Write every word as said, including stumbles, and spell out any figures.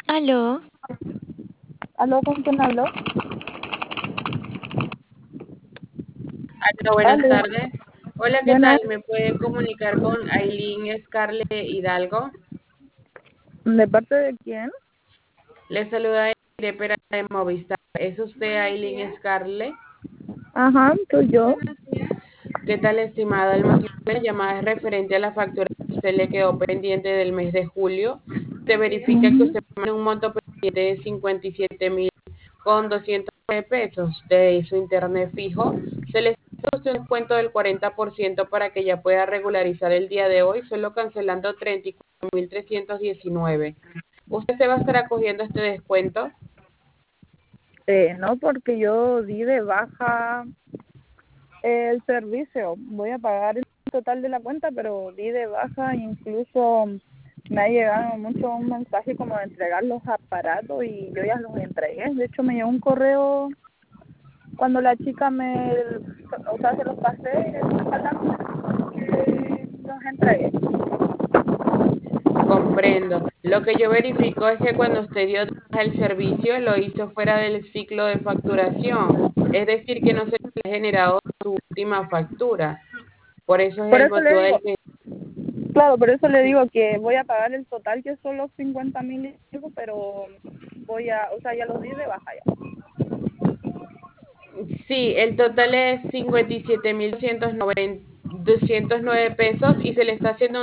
Aló, ¿Aló, con quién habló? Aló, buenas Aló, tardes. Hola, ¿qué tal? buenas. ¿Me puede comunicar con Aileen Scarlett Hidalgo? ¿De parte de quién? Le saluda de Pera de Movistar. ¿Es usted Aileen Scarlett? Ajá, soy yo. ¿Qué tal, estimada? El motivo de la llamada es referente a la factura que usted le quedó pendiente del mes de julio. Se verifica que Ujú. usted tiene un monto pendiente de cincuenta y siete mil con doscientos pesos de su internet fijo. Se le hace a usted un descuento del cuarenta por ciento para que ya pueda regularizar el día de hoy, solo cancelando treinta y cuatro mil trescientos diecinueve. ¿Usted se va a estar acogiendo a este descuento? Eh, no, porque yo di de baja el servicio. Voy a pagar el total de la cuenta, pero di de baja. Incluso me ha llegado mucho un mensaje como de entregar los aparatos y yo ya los entregué. De hecho, me llegó un correo cuando la chica me, o sea, se los pasé, que los entregué. Comprendo. Lo que yo verifico es que cuando usted dio de baja el servicio, lo hizo fuera del ciclo de facturación. Es decir, que no se le ha generado su última factura. Por eso es Por el eso le motivo digo, del que... claro, por eso le digo que voy a pagar el total, que son los cincuenta mil y pico, pero voy a, o sea, ya los di de baja ya. Sí, el total es cincuenta y siete mil doscientos nueve pesos y se le está haciendo